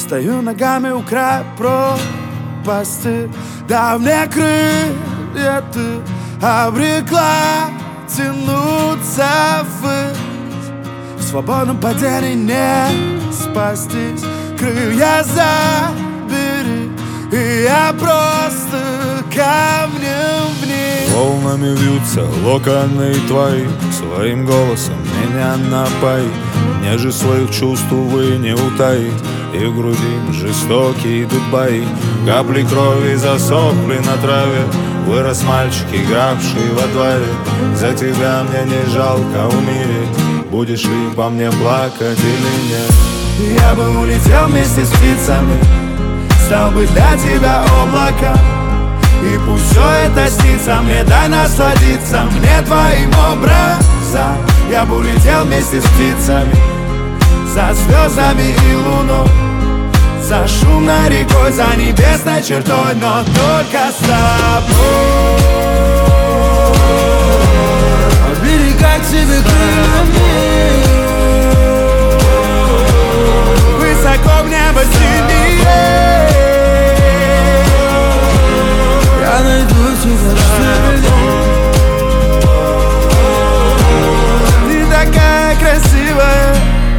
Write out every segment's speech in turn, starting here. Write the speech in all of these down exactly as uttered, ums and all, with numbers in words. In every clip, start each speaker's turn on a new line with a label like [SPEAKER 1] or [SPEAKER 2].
[SPEAKER 1] Стою ногами у края пропасти, да мне крылья ты обрекла тянуться ввысь. В свободном падении не спастись, крылья забери, и я просто камнем вниз.
[SPEAKER 2] Волнами вьются локоны твои, своим голосом меня напои. Мне же своих чувств, увы, не утаить, и в груди жестокие идут бои. Капли крови засохли на траве, вырос мальчик, игравший во дворе. За тебя мне не жалко умереть, будешь ли по мне плакать или нет?
[SPEAKER 1] Я бы улетел вместе с птицами, стал бы для тебя облаком. И пусть все это снится мне, дай насладиться мне твоим образом. Я бы улетел вместе с птицами, за звездами и луной, за шумной рекой, за небесной чертой, но только с тобой.
[SPEAKER 3] Оберегать тебе крыльями,
[SPEAKER 1] высоко в небо сильнее.
[SPEAKER 3] Я найду тебя, что
[SPEAKER 1] ты такая красивая.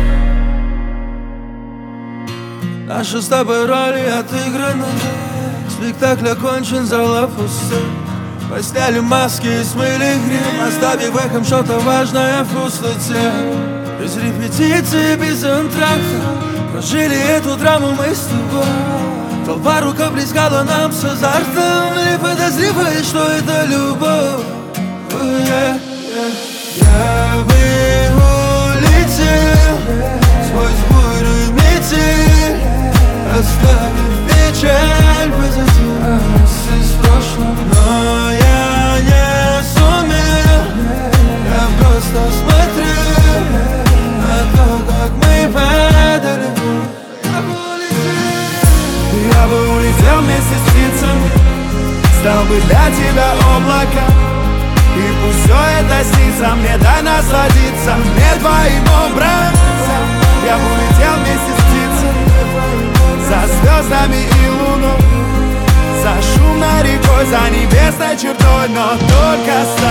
[SPEAKER 3] Наши с тобой роли отыграны, спектакль окончен, зала пуста. Посняли маски и смыли грим, оставив эхом что-то важное в пустоте. Без репетиции, без антракта прожили эту драму мы с тобой. Толпа рукоплескала нам с азартом, не подозревая, что это любовь. Oh, yeah, yeah. Я бы улетел сквозь бурю метель, оставив печаль позади нас из прошлого. Но я не сумел, я просто смотрю на то, как мы падали.
[SPEAKER 1] Я бы улетел вместе с птицами, стал бы для тебя облаком. И пусть все это снится мне, дай насладиться мне твоим образом. Я бы улетел вместе с птицами, за звездами и луной, за шумной рекой, за небесной чертой, но только с